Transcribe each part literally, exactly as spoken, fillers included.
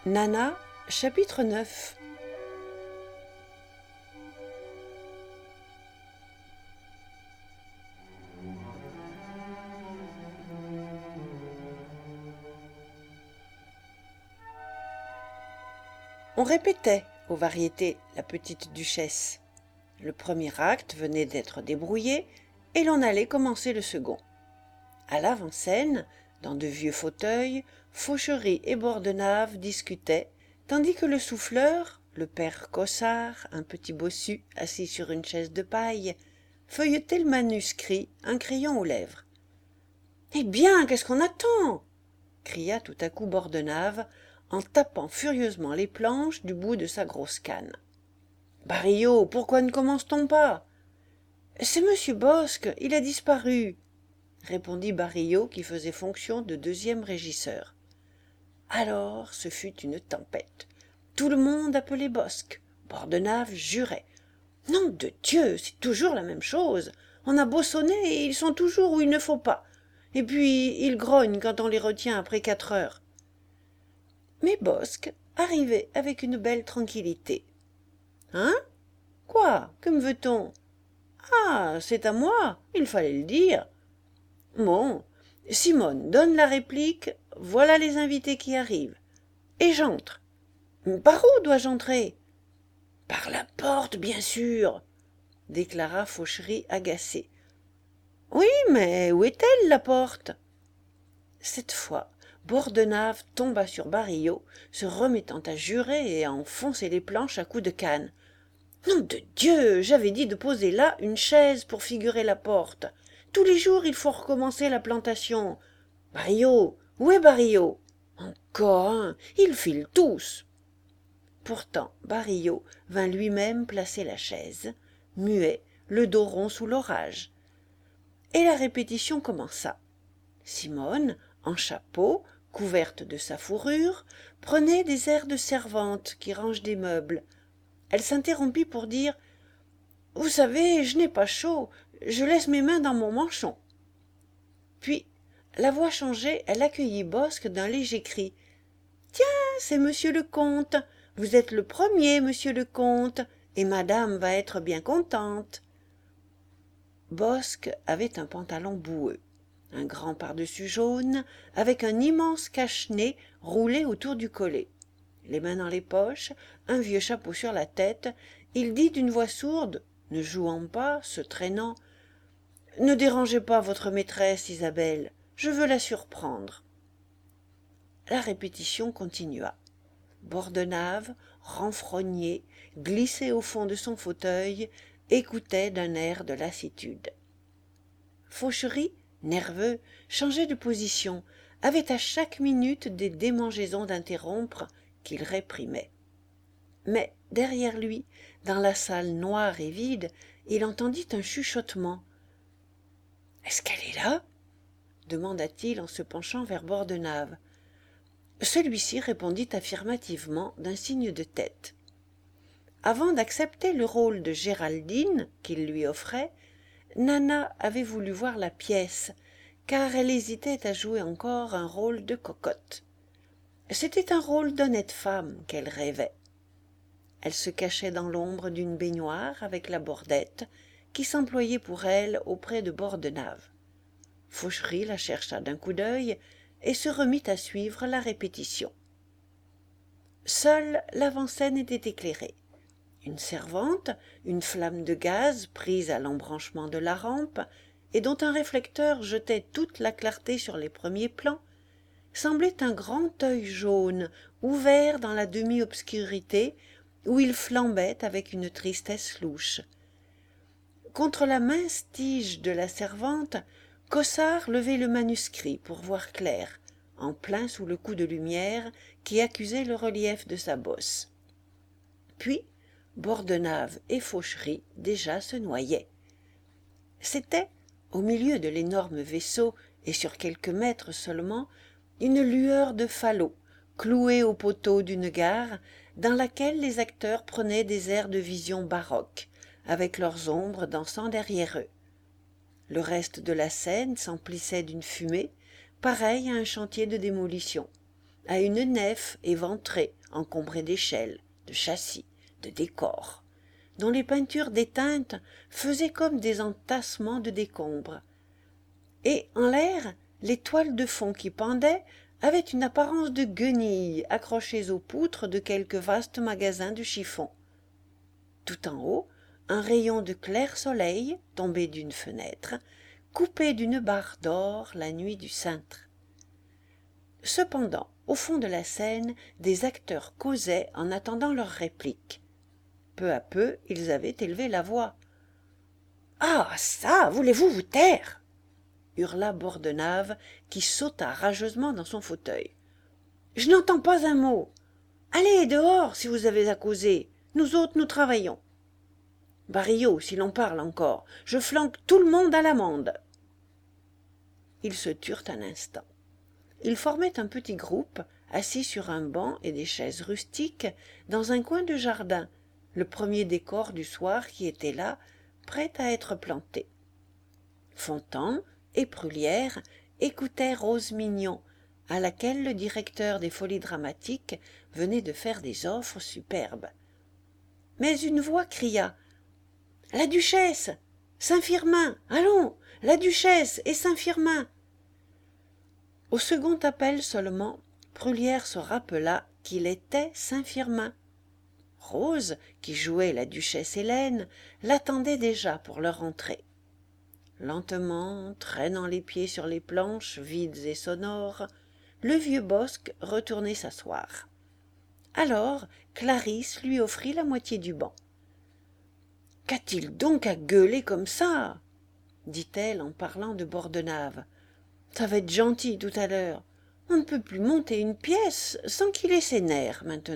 Nana, chapitre neuf. On répétait aux variétés La Petite Duchesse. Le premier acte venait d'être débrouillé et l'on allait commencer le second. À l'avant-scène, dans de vieux fauteuils, Fauchery et Bordenave discutaient, tandis que le souffleur, le père Cossard, un petit bossu assis sur une chaise de paille, feuilletait le manuscrit, un crayon aux lèvres. « Eh bien, qu'est-ce qu'on attend » cria tout à coup Bordenave, en tapant furieusement les planches du bout de sa grosse canne. « Barillot, pourquoi ne commence-t-on pas ?»« C'est monsieur Bosque, il a disparu » répondit Barillot qui faisait fonction de deuxième régisseur. Alors ce fut une tempête. Tout le monde appelait Bosque. Bordenave jurait. « Nom de Dieu, c'est toujours la même chose. On a beau sonner et ils sont toujours où il ne faut pas. Et puis ils grognent quand on les retient après quatre heures. » Mais Bosque arrivait avec une belle tranquillité. « Hein ? Quoi ? Que me veut-on ? Ah, c'est à moi, il fallait le dire. Bon, Simone, donne la réplique, voilà les invités qui arrivent. Et j'entre. Par où dois-je entrer ? Par la porte, bien sûr, déclara Fauchery agacé. Oui, mais où est-elle, la porte ? Cette fois, Bordenave tomba sur Barillot, se remettant à jurer et à enfoncer les planches à coups de canne. Nom de Dieu, j'avais dit de poser là une chaise pour figurer la porte. Tous les jours, il faut recommencer la plantation. Barillot, où est Barillot ? Encore un, ils filent tous. Pourtant, Barillot vint lui-même placer la chaise, muet, le dos rond sous l'orage. Et la répétition commença. Simone, en chapeau, couverte de sa fourrure, prenait des airs de servante qui range des meubles. Elle s'interrompit pour dire « Vous savez, je n'ai pas chaud, je laisse mes mains dans mon manchon. » Puis, la voix changée, elle accueillit Bosque d'un léger cri. « Tiens, c'est monsieur le comte, vous êtes le premier, monsieur le comte, et madame va être bien contente. » Bosque avait un pantalon boueux, un grand pardessus jaune, avec un immense cache-nez roulé autour du collet. Les mains dans les poches, un vieux chapeau sur la tête, il dit d'une voix sourde, ne jouant pas, se traînant, « Ne dérangez pas votre maîtresse, Isabelle, je veux la surprendre. » La répétition continua. Bordenave, renfrogné, glissé au fond de son fauteuil, écoutait d'un air de lassitude. Fauchery, nerveux, changeait de position, avait à chaque minute des démangeaisons d'interrompre qu'il réprimait. Mais derrière lui, dans la salle noire et vide, il entendit un chuchotement. « Est-ce qu'elle est là ?» demanda-t-il en se penchant vers Bordenave. Celui-ci répondit affirmativement d'un signe de tête. Avant d'accepter le rôle de Géraldine qu'il lui offrait, Nana avait voulu voir la pièce, car elle hésitait à jouer encore un rôle de cocotte. C'était un rôle d'honnête femme qu'elle rêvait. Elle se cachait dans l'ombre d'une baignoire avec la bordette, qui s'employait pour elle auprès de Bordenave. Fauchery la chercha d'un coup d'œil et se remit à suivre la répétition. Seule l'avant-scène était éclairée. Une servante, une flamme de gaz prise à l'embranchement de la rampe, et dont un réflecteur jetait toute la clarté sur les premiers plans, semblait un grand œil jaune, ouvert dans la demi-obscurité, où il flambait avec une tristesse louche. Contre la mince tige de la servante, Cossard levait le manuscrit pour voir clair, en plein sous le coup de lumière qui accusait le relief de sa bosse. Puis, Bordenave et Fauchery déjà se noyaient. C'était, au milieu de l'énorme vaisseau et sur quelques mètres seulement, une lueur de falots, clouée au poteau d'une gare, dans laquelle les acteurs prenaient des airs de vision baroque, avec leurs ombres dansant derrière eux. Le reste de la scène s'emplissait d'une fumée, pareille à un chantier de démolition. à une nef éventrée, encombrée d'échelles, de châssis, de décors, dont les peintures déteintes faisaient comme des entassements de décombres. Et en l'air, les toiles de fond qui pendaient avaient une apparence de guenilles accrochées aux poutres de quelque vaste magasin de chiffons. Tout en haut, un rayon de clair soleil, tombé d'une fenêtre, coupait d'une barre d'or la nuit du cintre. Cependant, au fond de la scène, des acteurs causaient en attendant leur réplique. Peu à peu, ils avaient élevé la voix. « Ah ça, voulez-vous vous taire ?» hurla Bordenave, qui sauta rageusement dans son fauteuil. « Je n'entends pas un mot. Allez dehors si vous avez à causer. Nous autres, nous travaillons. Barillot, si l'on parle encore, je flanque tout le monde à l'amende. » Ils se turent un instant. Ils formaient un petit groupe, assis sur un banc et des chaises rustiques, dans un coin de jardin, le premier décor du soir qui était là, prêt à être planté. Fontan et Prullière écoutaient Rose Mignon, à laquelle le directeur des Folies Dramatiques venait de faire des offres superbes. Mais une voix cria « La Duchesse, Saint-Firmin, allons, la Duchesse et Saint-Firmin !» Au second appel seulement, Prullière se rappela qu'il était Saint-Firmin. Rose, qui jouait la duchesse Hélène, l'attendait déjà pour leur entrée. Lentement, traînant les pieds sur les planches vides et sonores, le vieux Bosc retournait s'asseoir. Alors Clarisse lui offrit la moitié du banc. « Qu'a-t-il donc à gueuler comme ça ?» dit-elle en parlant de Bordenave. « Ça va être gentil tout à l'heure. On ne peut plus monter une pièce sans qu'il ait ses nerfs maintenant. »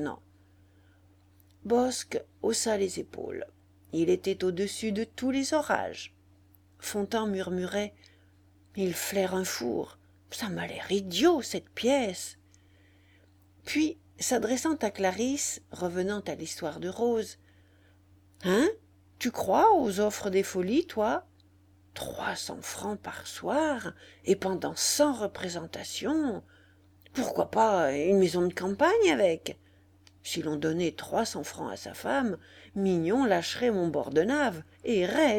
Bosc haussa les épaules. Il était au-dessus de tous les orages. Fontan murmurait « Il flaire un four. Ça m'a l'air idiot, cette pièce. » Puis, s'adressant à Clarisse, revenant à l'histoire de Rose, « Hein, tu crois aux offres des Folies, toi ? Trois cents francs par soir, et pendant cent représentations. Pourquoi pas une maison de campagne avec ? Si l'on donnait trois cents francs à sa femme, Mignon lâcherait mon Bordenave, et raide. »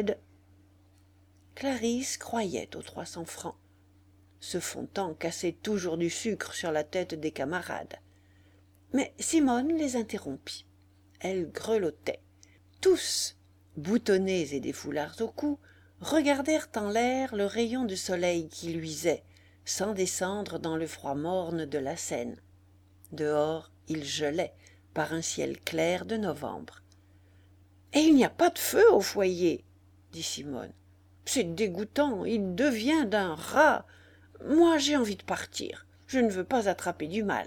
Clarisse croyait aux trois cents francs. Ce Fontan cassait toujours du sucre sur la tête des camarades. Mais Simone les interrompit. Elle grelottait. Tous, boutonnés et des foulards au cou, regardèrent en l'air le rayon de soleil qui luisait, sans descendre dans le froid morne de la Seine. Dehors, il gelait, par un ciel clair de novembre. « Et il n'y a pas de feu au foyer, » dit Simone. « C'est dégoûtant, il devient d'un rat. Moi, j'ai envie de partir, je ne veux pas attraper du mal. »«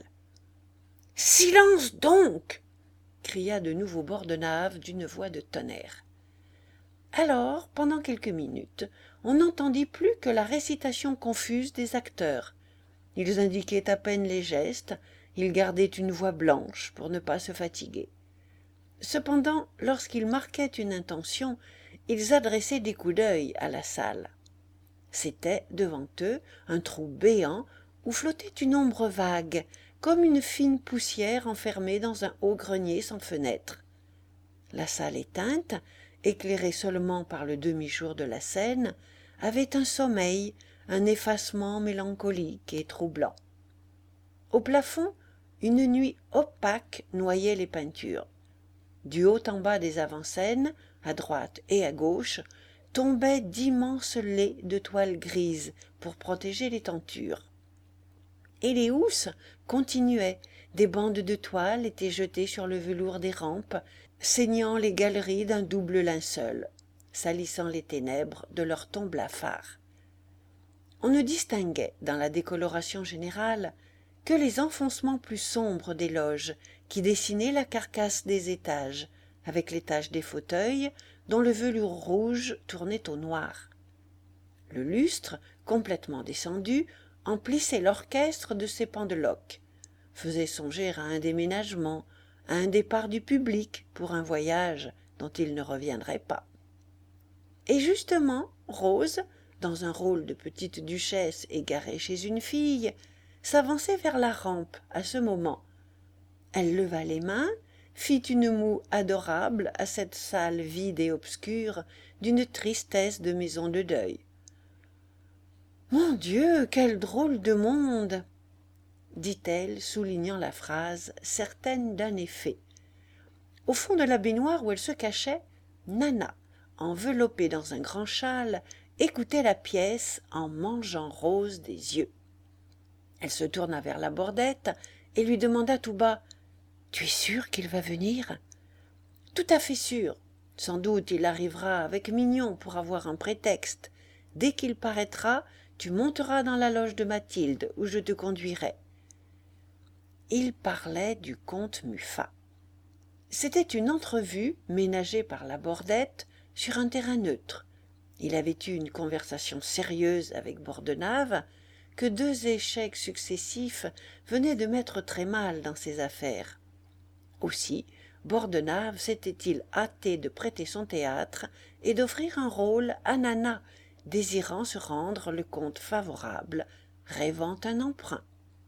Silence donc !» cria de nouveau Bordenave d'une voix de tonnerre. Alors, pendant quelques minutes, on n'entendit plus que la récitation confuse des acteurs. Ils indiquaient à peine les gestes, ils gardaient une voix blanche pour ne pas se fatiguer. Cependant, lorsqu'ils marquaient une intention, ils adressaient des coups d'œil à la salle. C'était, devant eux, un trou béant où flottait une ombre vague, comme une fine poussière enfermée dans un haut grenier sans fenêtre. La salle éteinte, éclairée seulement par le demi-jour de la Seine, avait un sommeil, un effacement mélancolique et troublant. Au plafond, une nuit opaque noyait les peintures. Du haut en bas des avant-scènes, à droite et à gauche, tombaient d'immenses lais de toile grise pour protéger les tentures. Et les housses continuaient, des bandes de toile étaient jetées sur le velours des rampes, saignant les galeries d'un double linceul, salissant les ténèbres de leur ton blafard. On ne distinguait, dans la décoloration générale, que les enfoncements plus sombres des loges qui dessinaient la carcasse des étages, avec les taches des fauteuils dont le velours rouge tournait au noir. Le lustre, complètement descendu, emplissait l'orchestre de ses pendeloques, faisait songer à un déménagement, à un départ du public pour un voyage dont il ne reviendrait pas. Et justement, Rose, dans un rôle de petite duchesse égarée chez une fille, s'avançait vers la rampe à ce moment. Elle leva les mains, fit une moue adorable à cette salle vide et obscure d'une tristesse de maison de deuil. « Mon Dieu, quel drôle de monde !» dit-elle, soulignant la phrase, certaine d'un effet. Au fond de la baignoire où elle se cachait, Nana, enveloppée dans un grand châle, écoutait la pièce en mangeant Rose des yeux. Elle se tourna vers la Bordette et lui demanda tout bas « Tu es sûre qu'il va venir ?»« Tout à fait sûre. Sans doute il arrivera avec Mignon pour avoir un prétexte. Dès qu'il paraîtra, tu monteras dans la loge de Mathilde où je te conduirai. » Il parlait du comte Muffat. C'était une entrevue ménagée par la Bordette sur un terrain neutre. Il avait eu une conversation sérieuse avec Bordenave, que deux échecs successifs venaient de mettre très mal dans ses affaires. Aussi, Bordenave s'était-il hâté de prêter son théâtre et d'offrir un rôle à Nana, désirant se rendre le compte favorable, rêvant un emprunt.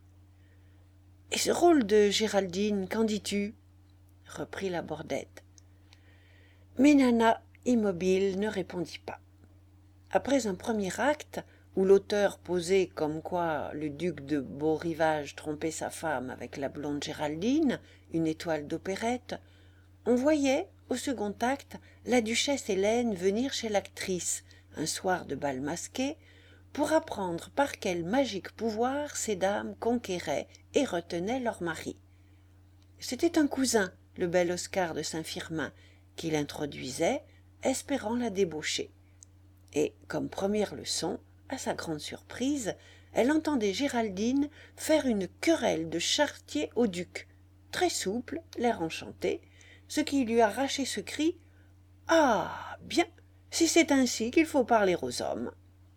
« Et ce rôle de Géraldine, qu'en dis-tu » reprit la Bordette. Mais Nana, immobile, ne répondit pas. Après un premier acte, où l'auteur posait comme quoi le duc de Beau-Rivage trompait sa femme avec la blonde Géraldine, une étoile d'opérette, on voyait, au second acte, la duchesse Hélène venir chez l'actrice, un soir de bal masqué, pour apprendre par quel magique pouvoir ces dames conquéraient et retenaient leur mari. C'était un cousin, le bel Oscar de Saint-Firmin, qui l'introduisait, espérant la débaucher. Et, comme première leçon, à sa grande surprise, elle entendait Géraldine faire une querelle de charretier au duc, très souple, l'air enchanté, ce qui lui arrachait ce cri « Ah, bien, si c'est ainsi qu'il faut parler aux hommes !»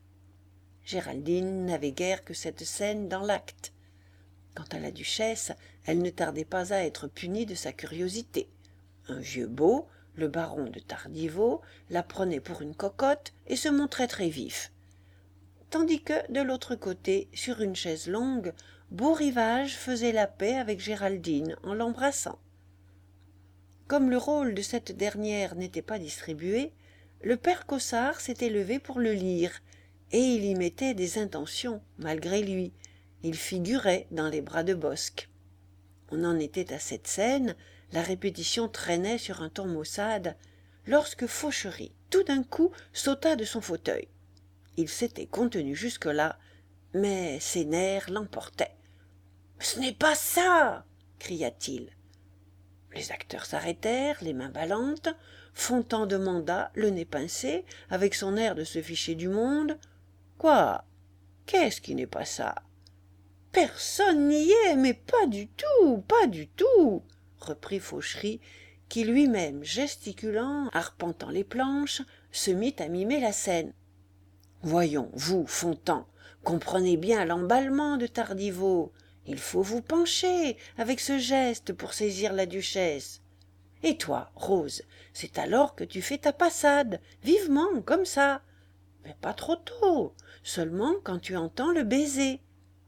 Géraldine n'avait guère que cette scène dans l'acte. Quant à la duchesse, elle ne tardait pas à être punie de sa curiosité. Un vieux beau, le baron de Tardiveau, la prenait pour une cocotte et se montrait très vif. Tandis que, de l'autre côté, sur une chaise longue, Beau-Rivage faisait la paix avec Géraldine en l'embrassant. Comme le rôle de cette dernière n'était pas distribué, le père Cossard s'était levé pour le lire, et il y mettait des intentions, malgré lui. Il figurait dans les bras de Bosc. On en était à cette scène, la répétition traînait sur un ton maussade, lorsque Fauchery, tout d'un coup, sauta de son fauteuil. Il s'était contenu jusque-là, mais ses nerfs l'emportaient. « Ce n'est pas ça !» cria-t-il. Les acteurs s'arrêtèrent, les mains ballantes. Fontan demanda, le nez pincé, avec son air de se ficher du monde. « Quoi ? Qu'est-ce qui n'est pas ça ?»« Personne n'y est, mais pas du tout, pas du tout !» reprit Fauchery, qui lui-même, gesticulant, arpentant les planches, se mit à mimer la scène. « Voyons, vous, Fontan, comprenez bien l'emballement de Tardiveau. Il faut vous pencher avec ce geste pour saisir la duchesse. Et toi, Rose, c'est alors que tu fais ta passade, vivement, comme ça. Mais pas trop tôt, seulement quand tu entends le baiser. »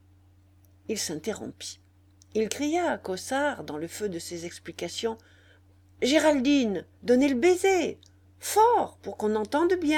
Il s'interrompit. Il cria à Cossard, dans le feu de ses explications, « Géraldine, donnez le baiser, fort, pour qu'on entende bien. »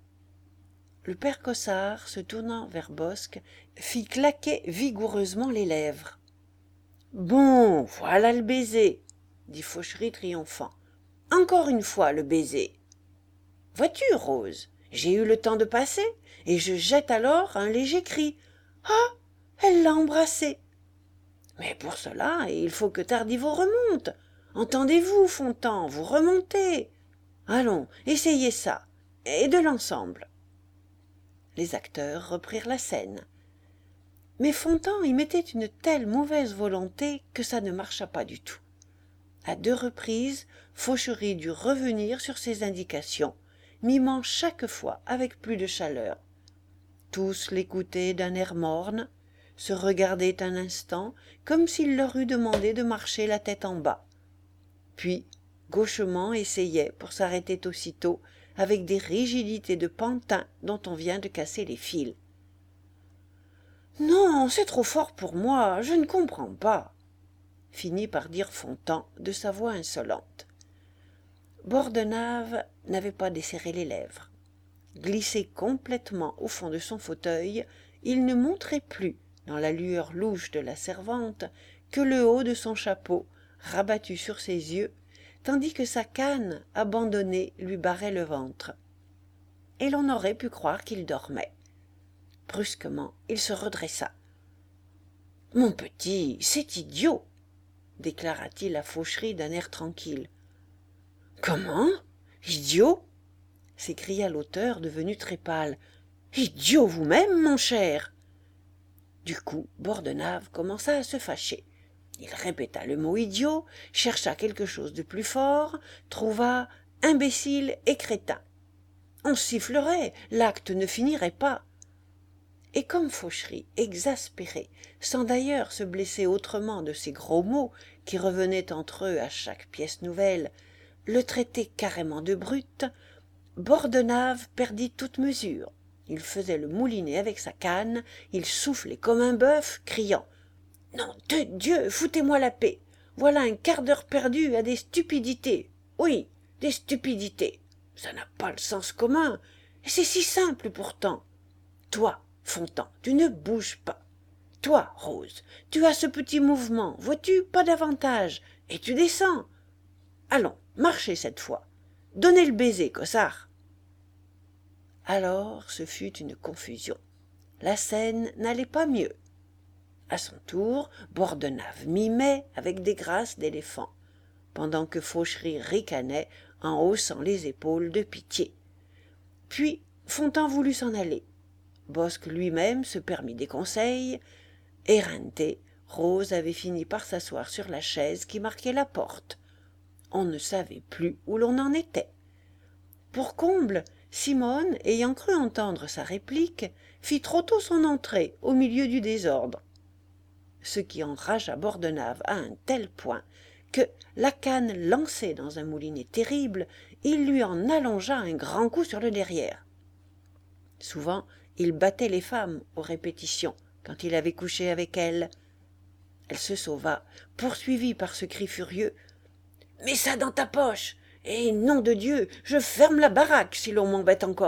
Le père Cossard, se tournant vers Bosc, fit claquer vigoureusement les lèvres. « Bon, voilà le baiser, » dit Fauchery triomphant. « Encore une fois le baiser. Vois-tu, Rose, j'ai eu le temps de passer, et je jette alors un léger cri. Ah, elle l'a embrassé. Mais pour cela, il faut que Tardiveau remonte. Entendez-vous, Fontan, vous remontez. Allons, essayez ça, et de l'ensemble. » Les acteurs reprirent la scène. Mais Fontan y mettait une telle mauvaise volonté que ça ne marcha pas du tout. À deux reprises, Fauchery dut revenir sur ses indications, mimant chaque fois avec plus de chaleur. Tous l'écoutaient d'un air morne, se regardaient un instant comme s'il leur eût demandé de marcher la tête en bas. Puis, gauchement essayaient pour s'arrêter aussitôt, avec des rigidités de pantin dont on vient de casser les fils. Non, c'est trop fort pour moi, je ne comprends pas, finit par dire Fontan de sa voix insolente. Bordenave n'avait pas desserré les lèvres. Glissé complètement au fond de son fauteuil, il ne montrait plus, dans la lueur louche de la servante, que le haut de son chapeau, rabattu sur ses yeux, tandis que sa canne, abandonnée, lui barrait le ventre. Et l'on aurait pu croire qu'il dormait. Brusquement, il se redressa. « Mon petit, c'est idiot !» déclara-t-il à Fauchery d'un air tranquille. « Comment ? Idiot ?» s'écria l'auteur devenu très pâle. « Idiot vous-même, mon cher !» Du coup, Bordenave commença à se fâcher. Il répéta le mot idiot, chercha quelque chose de plus fort, trouva imbécile et crétin. On sifflerait, l'acte ne finirait pas. Et comme Fauchery, exaspéré, sans d'ailleurs se blesser autrement de ces gros mots qui revenaient entre eux à chaque pièce nouvelle, le traitait carrément de brute, Bordenave perdit toute mesure. Il faisait le moulinet avec sa canne, il soufflait comme un bœuf, criant « Nom de Dieu, foutez-moi la paix! Voilà un quart d'heure perdu à des stupidités! Oui, des stupidités! Ça n'a pas le sens commun, et c'est si simple pourtant! Toi, Fontan, tu ne bouges pas! Toi, Rose, tu as ce petit mouvement, vois-tu, pas davantage, et tu descends! Allons, marchez cette fois! Donnez le baiser, cossard !» Alors ce fut une confusion. La scène n'allait pas mieux. À son tour, Bordenave mimait avec des grâces d'éléphant, pendant que Fauchery ricanait en haussant les épaules de pitié. Puis Fontan voulut s'en aller. Bosc lui-même se permit des conseils. Éreintée, Rose avait fini par s'asseoir sur la chaise qui marquait la porte. On ne savait plus où l'on en était. Pour comble, Simone, ayant cru entendre sa réplique, fit trop tôt son entrée au milieu du désordre. Ce qui enragea Bordenave à un tel point que, la canne lancée dans un moulinet terrible, il lui en allongea un grand coup sur le derrière. Souvent, il battait les femmes aux répétitions quand il avait couché avec elles. Elle se sauva, poursuivie par ce cri furieux. « Mets ça dans ta poche, et nom de Dieu, je ferme la baraque si l'on m'embête encore !»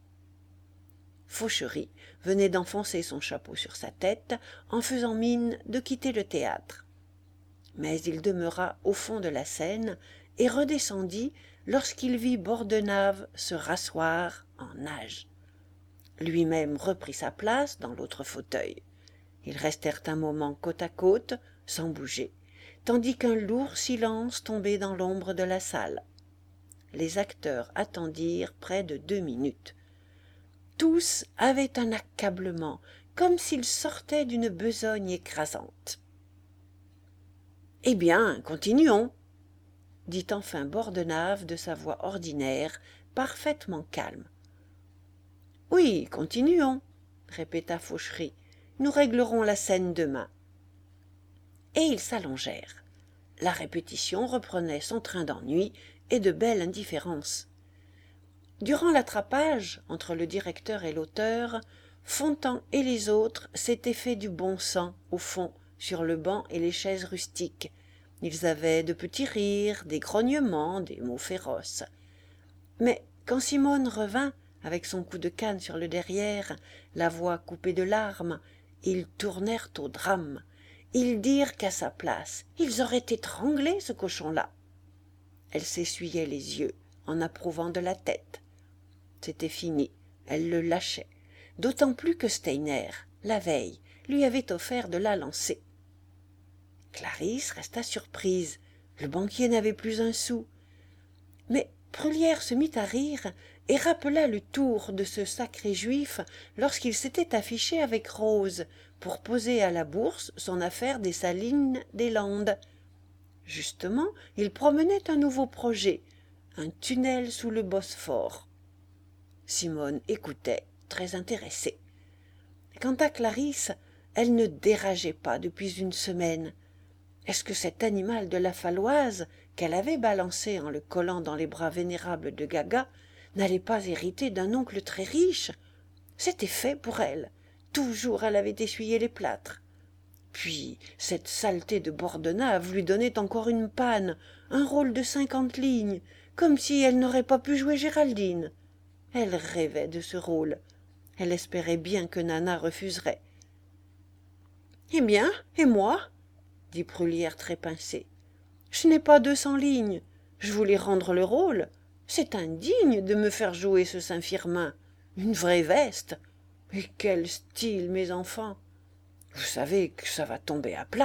Fauchery venait d'enfoncer son chapeau sur sa tête en faisant mine de quitter le théâtre. Mais il demeura au fond de la scène et redescendit lorsqu'il vit Bordenave se rasseoir en nage. Lui-même reprit sa place dans l'autre fauteuil. Ils restèrent un moment côte à côte, sans bouger, tandis qu'un lourd silence tombait dans l'ombre de la salle. Les acteurs attendirent près de deux minutes. Tous avaient un accablement, comme s'ils sortaient d'une besogne écrasante. « Eh bien, continuons !» dit enfin Bordenave de sa voix ordinaire, parfaitement calme. « Oui, continuons !» répéta Fauchery. « Nous réglerons la scène demain. » Et ils s'allongèrent. La répétition reprenait son train d'ennui et de belle indifférence. Durant l'attrapage entre le directeur et l'auteur, Fontan et les autres s'étaient fait du bon sang, au fond, sur le banc et les chaises rustiques. Ils avaient de petits rires, des grognements, des mots féroces. Mais quand Simone revint, avec son coup de canne sur le derrière, la voix coupée de larmes, ils tournèrent au drame. Ils dirent qu'à sa place, ils auraient étranglé ce cochon-là. Elle s'essuyait les yeux, en approuvant de la tête. C'était fini, elle le lâchait, d'autant plus que Steiner, la veille, lui avait offert de la lancer. Clarisse resta surprise, le banquier n'avait plus un sou. Mais Brullière se mit à rire et rappela le tour de ce sacré juif lorsqu'il s'était affiché avec Rose pour poser à la bourse son affaire des salines des Landes. Justement, il promenait un nouveau projet, un tunnel sous le Bosphore. Simone écoutait, très intéressée. Quant à Clarisse, elle ne dérageait pas depuis une semaine. Est-ce que cet animal de la Faloise, qu'elle avait balancé en le collant dans les bras vénérables de Gaga, n'allait pas hériter d'un oncle très riche? C'était fait pour elle. toujours elle avait essuyé les plâtres. Puis cette saleté de Bordenave lui donnait encore une panne, un rôle de cinquante lignes, comme si elle n'aurait pas pu jouer Géraldine. Elle rêvait de ce rôle. Elle espérait bien que Nana refuserait. « Eh bien, et moi ?» dit Brullière très pincée. « Je n'ai pas deux cents lignes. Je voulais rendre le rôle. C'est indigne de me faire jouer ce Saint-Firmin. Une vraie veste. Et quel style, mes enfants! Vous savez que ça va tomber à plat. »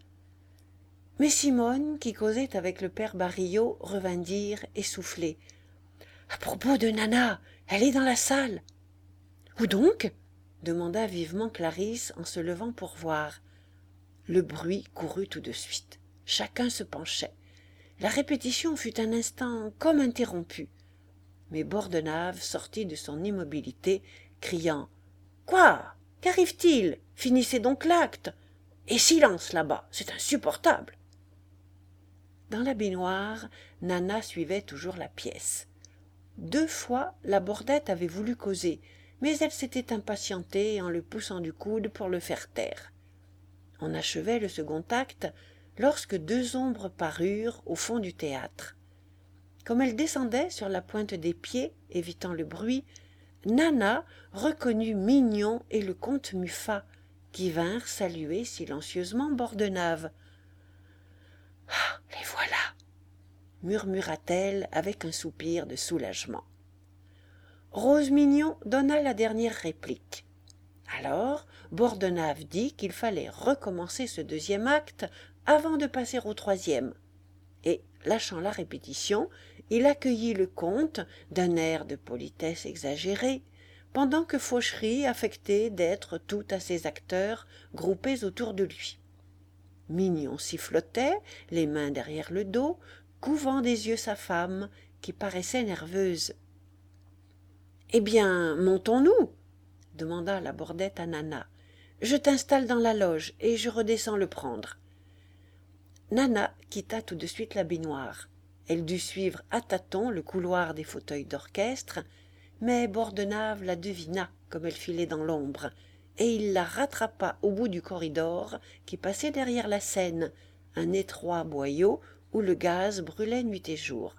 Mais Simone, qui causait avec le père Barillot, revint dire, essoufflée. « À propos de Nana, elle est dans la salle. »« Où donc ?» demanda vivement Clarisse en se levant pour voir. Le bruit courut tout de suite. Chacun se penchait. La répétition fut un instant comme interrompue. Mais Bordenave sortit de son immobilité, criant « Quoi ? Qu'arrive-t-il ? Finissez donc l'acte. Et silence là-bas, c'est insupportable. » Dans la baignoire, Nana suivait toujours la pièce. Deux fois, la Bordette avait voulu causer, mais elle s'était impatientée en le poussant du coude pour le faire taire. On achevait le second acte lorsque deux ombres parurent au fond du théâtre. Comme elles descendaient sur la pointe des pieds, évitant le bruit, Nana reconnut Mignon et le comte Muffat, qui vinrent saluer silencieusement Bordenave. « Ah, les voilà !» murmura-t-elle avec un soupir de soulagement. Rose Mignon donna la dernière réplique. Alors Bordenave dit qu'il fallait recommencer ce deuxième acte avant de passer au troisième. Et, lâchant la répétition, il accueillit le comte d'un air de politesse exagérée, pendant que Fauchery affectait d'être tout à ses acteurs groupés autour de lui. Mignon sifflotait, les mains derrière le dos, couvant des yeux sa femme, qui paraissait nerveuse. « Eh bien, montons-nous » demanda la Bordette à Nana. « Je t'installe dans la loge et je redescends le prendre. » Nana quitta tout de suite la baignoire. Elle dut suivre à tâtons le couloir des fauteuils d'orchestre, mais Bordenave la devina comme elle filait dans l'ombre, et il la rattrapa au bout du corridor qui passait derrière la scène, un étroit boyau où le gaz brûlait nuit et jour.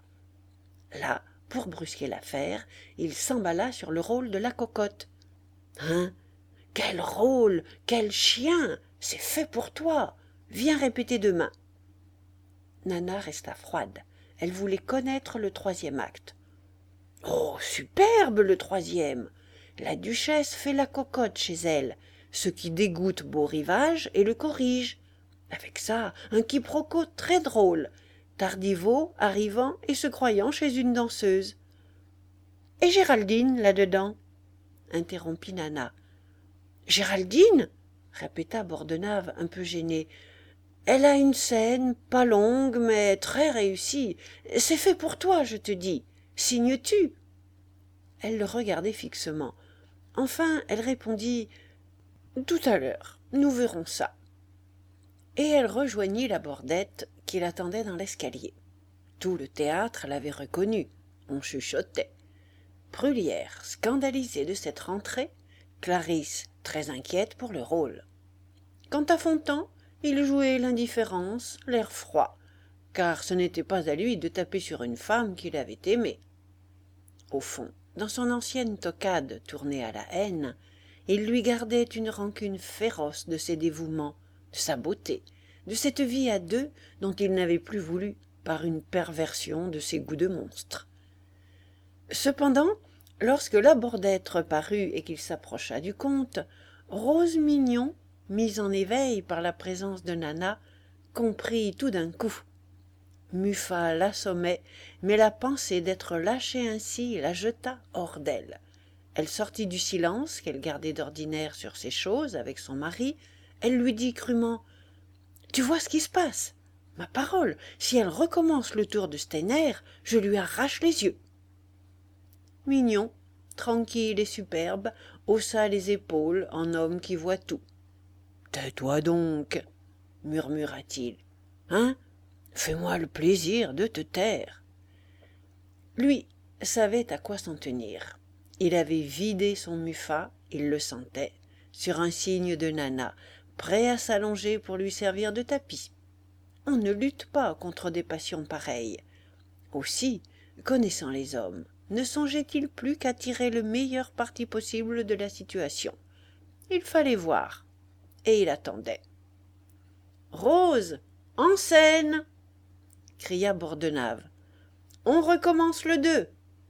Là, pour brusquer l'affaire, il s'emballa sur le rôle de la cocotte. « Hein ? Quel rôle ! Quel chien ! C'est fait pour toi ! Viens répéter demain. » Nana resta froide. Elle voulait connaître le troisième acte. « Oh, superbe le troisième ! La duchesse fait la cocotte chez elle, ce qui dégoûte Beau Rivage et le corrige. Avec ça, un quiproquo très drôle. Tardiveau arrivant et se croyant chez une danseuse. »« Et Géraldine, là-dedans ?» interrompit Nana. « Géraldine ?» répéta Bordenave un peu gêné. « Elle a une scène, pas longue, mais très réussie. C'est fait pour toi, je te dis. Signes-tu » Elle le regardait fixement. Enfin, elle répondit « Tout à l'heure, nous verrons ça. » Et elle rejoignit la Bordette qui l'attendait dans l'escalier. Tout le théâtre l'avait reconnue. On chuchotait. Brullière, scandalisée de cette rentrée, Clarisse, très inquiète pour le rôle. Quant à Fontan, il jouait l'indifférence, l'air froid, car ce n'était pas à lui de taper sur une femme qu'il avait aimée. Au fond, dans son ancienne toquade tournée à la haine, il lui gardait une rancune féroce de ses dévouements, de sa beauté, de cette vie à deux dont il n'avait plus voulu par une perversion de ses goûts de monstre. Cependant, lorsque la Bordette reparut et qu'il s'approcha du comte, Rose Mignon, mise en éveil par la présence de Nana, comprit tout d'un coup. Muffat l'assommait, mais la pensée d'être lâchée ainsi la jeta hors d'elle. Elle sortit du silence qu'elle gardait d'ordinaire sur ces choses avec son mari. Elle lui dit crûment « Tu vois ce qui se passe ? Ma parole, si elle recommence le tour de Steiner, je lui arrache les yeux. » Mignon, tranquille et superbe, haussa les épaules en homme qui voit tout. « Tais-toi donc, murmura-t-il. Hein ? Fais-moi le plaisir de te taire. » Lui savait à quoi s'en tenir. Il avait vidé son Muffat, il le sentait, sur un signe de Nana, prêt à s'allonger pour lui servir de tapis. On ne lutte pas contre des passions pareilles. Aussi, connaissant les hommes, ne songeait-il plus qu'à tirer le meilleur parti possible de la situation. Il fallait voir, et il attendait. « Rose, en scène !» cria Bordenave. « On recommence le deux. »«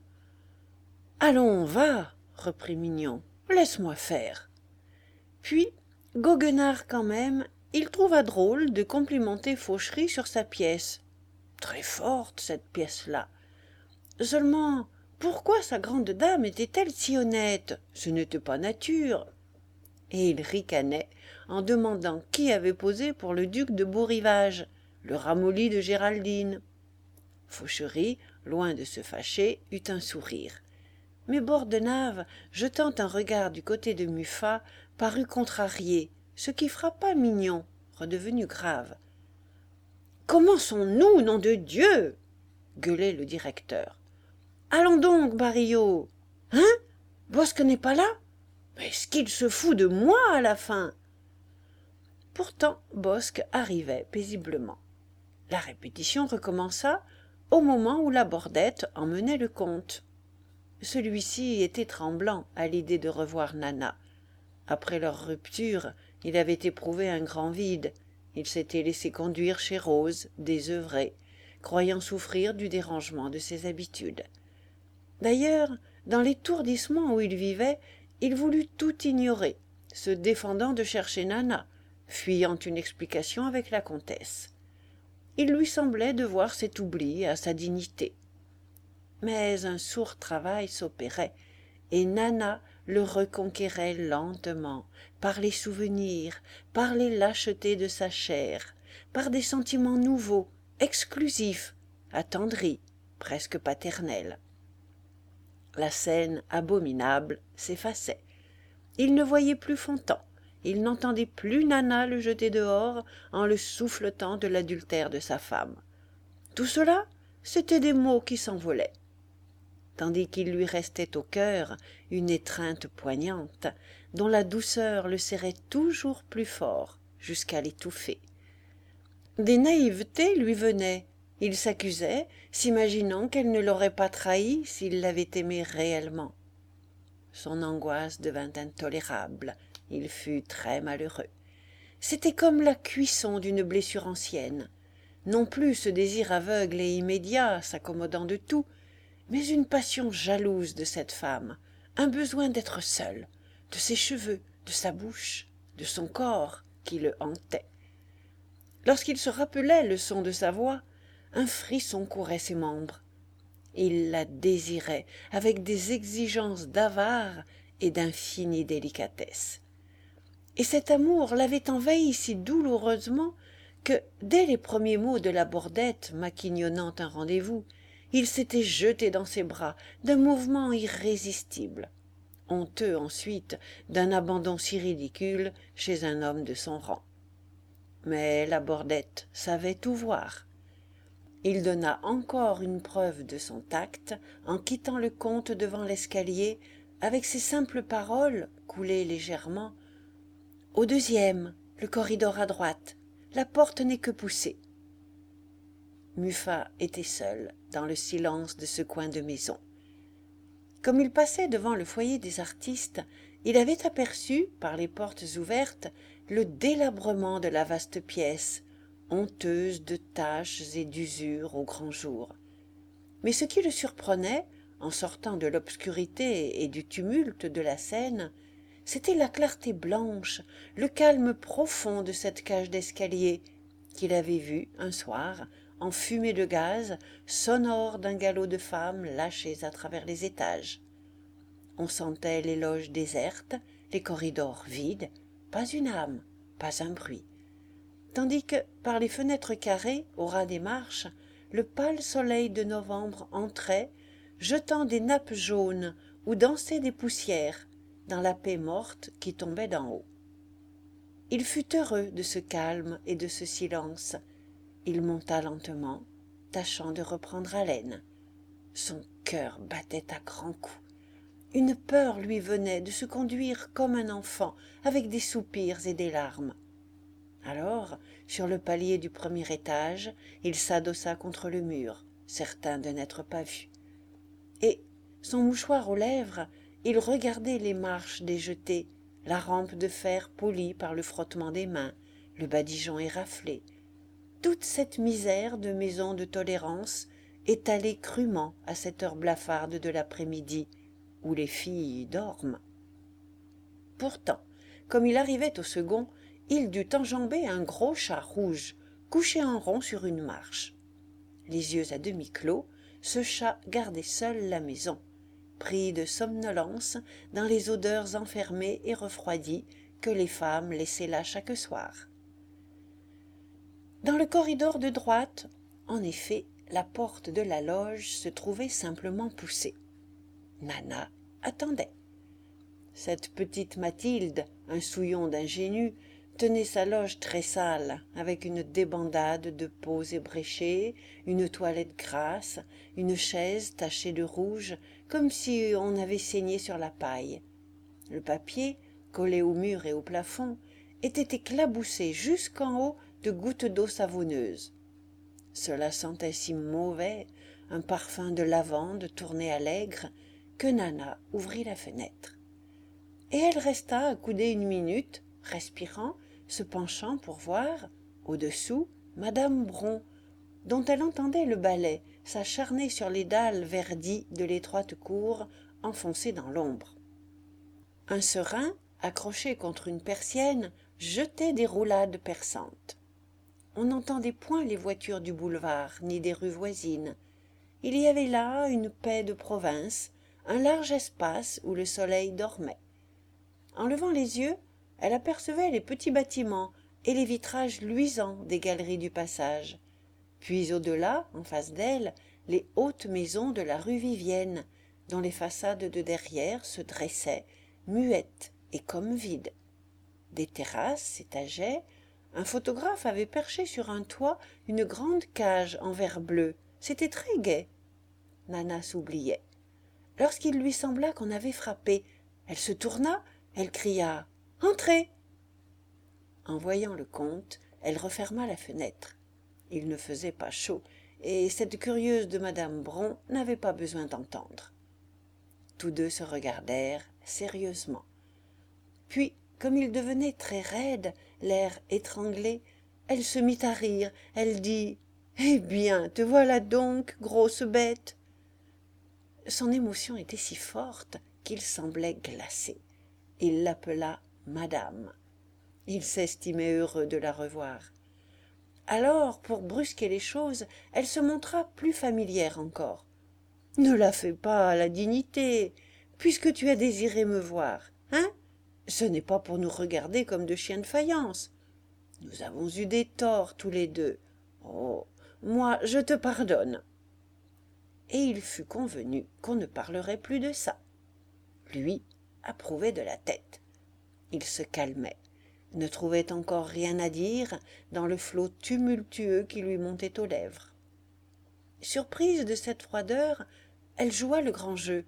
Allons, va, reprit Mignon, laisse-moi faire. » Puis, goguenard quand même, il trouva drôle de complimenter Fauchery sur sa pièce. Très forte, cette pièce-là. Seulement, pourquoi sa grande dame était-elle si honnête? Ce n'était pas nature. Et il ricanait en demandant qui avait posé pour le duc de Beau-Rivage, le ramolli de Géraldine. Fauchery, loin de se fâcher, eut un sourire. Mais Bordenave, jetant un regard du côté de Muffat, parut contrarié, ce qui frappa Mignon, redevenu grave. « Commençons-nous, nom de Dieu !» gueulait le directeur. « Allons donc, Barillot. Hein? Bosque n'est pas là? Mais est-ce qu'il se fout de moi à la fin ?» Pourtant Bosque arrivait paisiblement. La répétition recommença au moment où la Bordette emmenait le comte. Celui-ci était tremblant à l'idée de revoir Nana. Après leur rupture, il avait éprouvé un grand vide. Il s'était laissé conduire chez Rose, désœuvré, croyant souffrir du dérangement de ses habitudes. D'ailleurs, dans l'étourdissement où il vivait, il voulut tout ignorer, se défendant de chercher Nana, fuyant une explication avec la comtesse. Il lui semblait devoir cet oubli à sa dignité. Mais un sourd travail s'opérait, et Nana le reconquérait lentement, par les souvenirs, par les lâchetés de sa chair, par des sentiments nouveaux, exclusifs, attendris, presque paternels. La scène abominable s'effaçait. Il ne voyait plus Fontan, il n'entendait plus Nana le jeter dehors en le souffletant de l'adultère de sa femme. Tout cela, c'étaient des mots qui s'envolaient. Tandis qu'il lui restait au cœur une étreinte poignante, dont la douceur le serrait toujours plus fort, jusqu'à l'étouffer. Des naïvetés lui venaient, il s'accusait, s'imaginant qu'elle ne l'aurait pas trahi s'il l'avait aimée réellement. Son angoisse devint intolérable, il fut très malheureux. C'était comme la cuisson d'une blessure ancienne, non plus ce désir aveugle et immédiat, s'accommodant de tout, mais une passion jalouse de cette femme, un besoin d'être seul, de ses cheveux, de sa bouche, de son corps qui le hantait. Lorsqu'il se rappelait le son de sa voix, un frisson courait ses membres. Il la désirait avec des exigences d'avare et d'infinie délicatesse. Et cet amour l'avait envahi si douloureusement que, dès les premiers mots de la Bordette maquignonnant un rendez-vous, il s'était jeté dans ses bras d'un mouvement irrésistible, honteux ensuite d'un abandon si ridicule chez un homme de son rang. Mais la Bordette savait tout voir. Il donna encore une preuve de son tact en quittant le comte devant l'escalier avec ces simples paroles, coulées légèrement. « Au deuxième, le corridor à droite, la porte n'est que poussée. » Muffat était seul dans le silence de ce coin de maison. Comme il passait devant le foyer des artistes, il avait aperçu, par les portes ouvertes, le délabrement de la vaste pièce, honteuse de taches et d'usures au grand jour. Mais ce qui le surprenait, en sortant de l'obscurité et du tumulte de la scène, c'était la clarté blanche, le calme profond de cette cage d'escalier qu'il avait vue un soir enfumée de gaz, sonore d'un galop de femmes lâchées à travers les étages. On sentait les loges désertes, les corridors vides, pas une âme, pas un bruit. Tandis que, par les fenêtres carrées, au ras des marches, le pâle soleil de novembre entrait, jetant des nappes jaunes où dansaient des poussières, dans la paix morte qui tombait d'en haut. Il fut heureux de ce calme et de ce silence. Il monta lentement, tâchant de reprendre haleine. Son cœur battait à grands coups, Une peur lui venait de se conduire comme un enfant, avec des soupirs et des larmes. Alors, sur le palier du premier étage, il s'adossa contre le mur, certain de n'être pas vu. Et, son mouchoir aux lèvres, il regardait les marches déjetées, la rampe de fer polie par le frottement des mains, le badigeon éraflé, toute cette misère de maison de tolérance étalée crûment à cette heure blafarde de l'après-midi, où les filles dorment. Pourtant, comme il arrivait au second, il dut enjamber un gros chat rouge, couché en rond sur une marche. Les yeux à demi clos, ce chat gardait seul la maison, pris de somnolence dans les odeurs enfermées et refroidies que les femmes laissaient là chaque soir. Dans le corridor de droite, en effet, la porte de la loge se trouvait simplement poussée. Nana attendait. Cette petite Mathilde, un souillon d'ingénu, tenait sa loge très sale, avec une débandade de peaux ébréchées, une toilette grasse, une chaise tachée de rouge, comme si on avait saigné sur la paille. Le papier, collé au mur et au plafond, était éclaboussé jusqu'en haut de gouttes d'eau savonneuse. Cela sentait si mauvais, un parfum de lavande tourné à l'aigre, que Nana ouvrit la fenêtre. Et elle resta accoudée une minute, respirant, se penchant pour voir, au-dessous, madame Bron, dont elle entendait le balai s'acharner sur les dalles verdies de l'étroite cour enfoncée dans l'ombre. Un serin, accroché contre une persienne, jetait des roulades perçantes. On n'entendait point les voitures du boulevard ni des rues voisines. Il y avait là une paix de province, un large espace où le soleil dormait. En levant les yeux, elle apercevait les petits bâtiments et les vitrages luisants des galeries du passage. Puis au-delà, en face d'elle, les hautes maisons de la rue Vivienne, dont les façades de derrière se dressaient, muettes et comme vides. Des terrasses s'étageaient. Un photographe avait perché sur un toit une grande cage en verre bleu. C'était très gai. Nana s'oubliait. Lorsqu'il lui sembla qu'on avait frappé, elle se tourna, elle cria « Entrez !» En voyant le comte, elle referma la fenêtre. Il ne faisait pas chaud, et cette curieuse de madame Bron n'avait pas besoin d'entendre. Tous deux se regardèrent sérieusement. Puis, comme il devenait très raide, l'air étranglé, elle se mit à rire. Elle dit « Eh bien, te voilà donc, grosse bête !» Son émotion était si forte qu'il semblait glacé. Il l'appela madame. Il s'estimait heureux de la revoir. Alors, pour brusquer les choses, elle se montra plus familière encore. « Ne la fais pas à la dignité, puisque tu as désiré me voir, hein ? Ce n'est pas pour nous regarder comme de chiens de faïence. Nous avons eu des torts tous les deux. Oh, moi, je te pardonne. » Et il fut convenu qu'on ne parlerait plus de ça. Lui approuvait de la tête. Il se calmait, ne trouvait encore rien à dire dans le flot tumultueux qui lui montait aux lèvres. Surprise de cette froideur, elle joua le grand jeu.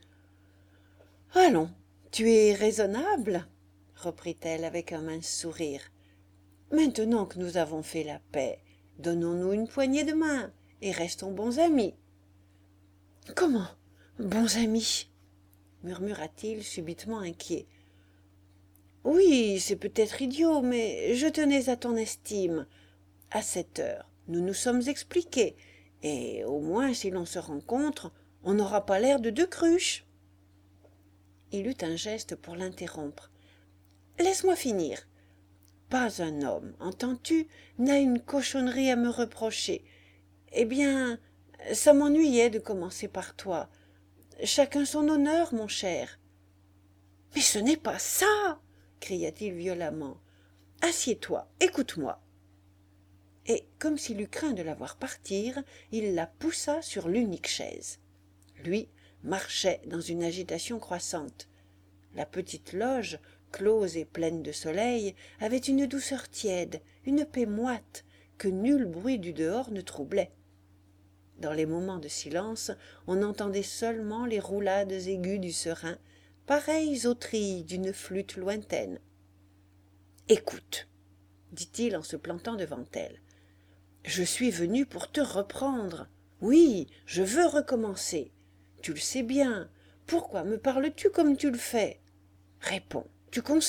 « Allons, tu es raisonnable, » reprit-elle avec un mince sourire. « Maintenant que nous avons fait la paix, donnons-nous une poignée de main et restons bons amis. »« Comment, bons amis ?» murmura-t-il subitement inquiet. « Oui, c'est peut-être idiot, mais je tenais à ton estime. À cette heure, nous nous sommes expliqués, et au moins si l'on se rencontre, on n'aura pas l'air de deux cruches. » Il eut un geste pour l'interrompre. « Laisse-moi finir. Pas un homme, entends-tu, n'a une cochonnerie à me reprocher. Eh bien, ça m'ennuyait de commencer par toi. Chacun son honneur, mon cher. »« Mais ce n'est pas ça !» cria-t-il violemment. « Assieds-toi, écoute-moi. » Et, comme s'il eût craint de la voir partir, il la poussa sur l'unique chaise. Lui marchait dans une agitation croissante. La petite loge, close et pleine de soleil, avait une douceur tiède, une paix moite, que nul bruit du dehors ne troublait. Dans les moments de silence, on entendait seulement les roulades aiguës du serin, pareilles aux trilles d'une flûte lointaine. « Écoute, dit-il en se plantant devant elle, je suis venu pour te reprendre. Oui, je veux recommencer. Tu le sais bien. Pourquoi me parles-tu comme tu le fais? Réponds, tu consens? »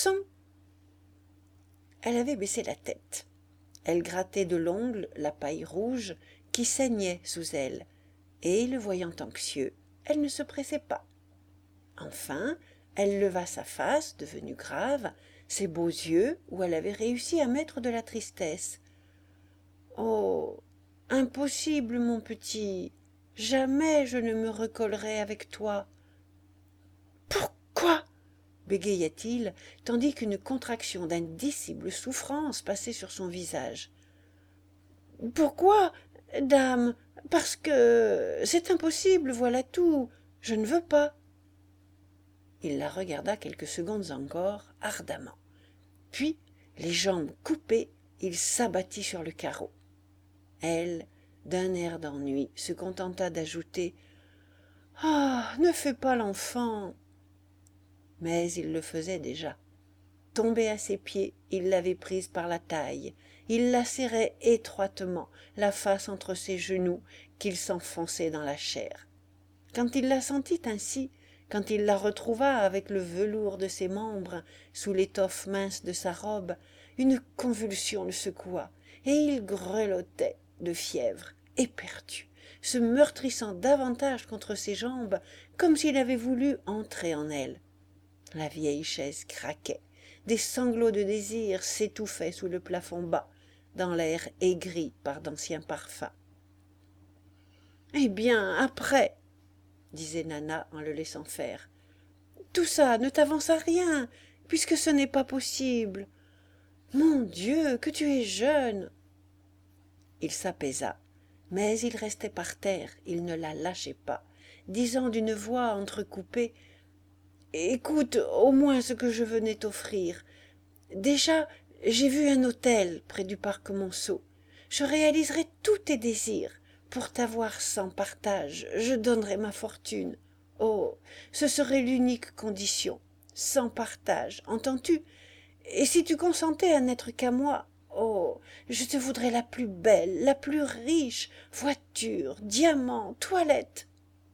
Elle avait baissé la tête. Elle grattait de l'ongle la paille rouge qui saignait sous elle, et, le voyant anxieux, elle ne se pressait pas. Enfin, elle leva sa face, devenue grave, ses beaux yeux où elle avait réussi à mettre de la tristesse. « Oh, impossible, mon petit, jamais je ne me recollerai avec toi. »« Pourquoi ?» bégaya-t-il, tandis qu'une contraction d'indicible souffrance passait sur son visage. « Pourquoi, dame? Parce que c'est impossible, voilà tout. Je ne veux pas. » Il la regarda quelques secondes encore, ardemment. Puis, les jambes coupées, il s'abattit sur le carreau. Elle, d'un air d'ennui, se contenta d'ajouter « Ah, ne fais pas l'enfant !» Mais il le faisait déjà. Tombé à ses pieds, il l'avait prise par la taille. Il la serrait étroitement, la face entre ses genoux, qu'il s'enfonçait dans la chair. Quand il la sentit ainsi, quand il la retrouva avec le velours de ses membres sous l'étoffe mince de sa robe, une convulsion le secoua, et il grelottait de fièvre, éperdu, se meurtrissant davantage contre ses jambes, comme s'il avait voulu entrer en elle. La vieille chaise craquait, des sanglots de désir s'étouffaient sous le plafond bas, dans l'air aigri par d'anciens parfums. « Eh bien, après, disait Nana en le laissant faire, tout ça ne t'avance à rien, puisque ce n'est pas possible. Mon Dieu, que tu es jeune !» Il s'apaisa, mais il restait par terre, il ne la lâchait pas, disant d'une voix entrecoupée « Écoute au moins ce que je venais t'offrir. Déjà, j'ai vu un hôtel près du parc Monceau. Je réaliserai tous tes désirs. Pour t'avoir sans partage, je donnerai ma fortune. Oh, ce serait l'unique condition. Sans partage, entends-tu? Et si tu consentais à n'être qu'à moi, oh, je te voudrais la plus belle, la plus riche, voiture, diamants, toilette. »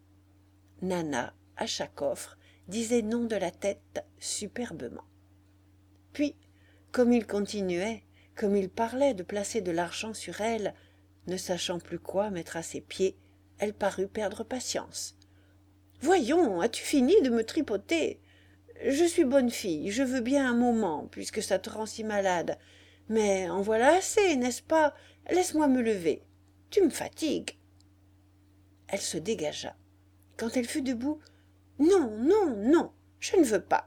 Nana, à chaque offre, disait non de la tête superbement. Puis, comme il continuait, comme il parlait de placer de l'argent sur elle, ne sachant plus quoi mettre à ses pieds, elle parut perdre patience. « Voyons, as-tu fini de me tripoter? Je suis bonne fille, je veux bien un moment, puisque ça te rend si malade. Mais en voilà assez, n'est-ce pas? Laisse-moi me lever. Tu me fatigues. » Elle se dégagea. Quand elle fut debout, « Non, non, non, je ne veux pas. »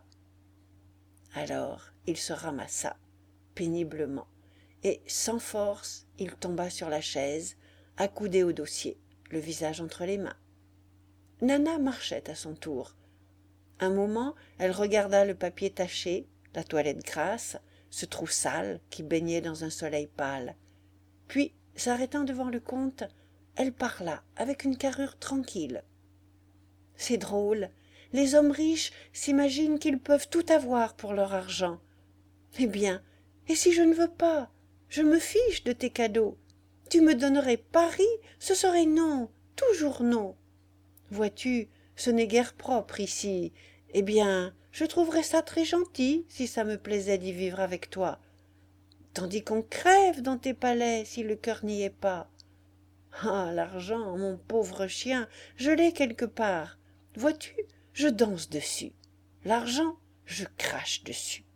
Alors il se ramassa, péniblement, et sans force, il tomba sur la chaise, accoudé au dossier, le visage entre les mains. Nana marchait à son tour. Un moment, elle regarda le papier taché, la toilette grasse, ce trou sale qui baignait dans un soleil pâle. Puis, s'arrêtant devant le comte, elle parla avec une carrure tranquille. « C'est drôle, les hommes riches s'imaginent qu'ils peuvent tout avoir pour leur argent. Eh bien, et si je ne veux pas? Je me fiche de tes cadeaux. Tu me donnerais Paris, ce serait non, toujours non. Vois-tu, ce n'est guère propre ici. Eh bien, je trouverais ça très gentil si ça me plaisait d'y vivre avec toi. Tandis qu'on crève dans tes palais si le cœur n'y est pas. Ah, l'argent, mon pauvre chien, je l'ai quelque part. Vois-tu, je danse dessus. L'argent, je crache dessus.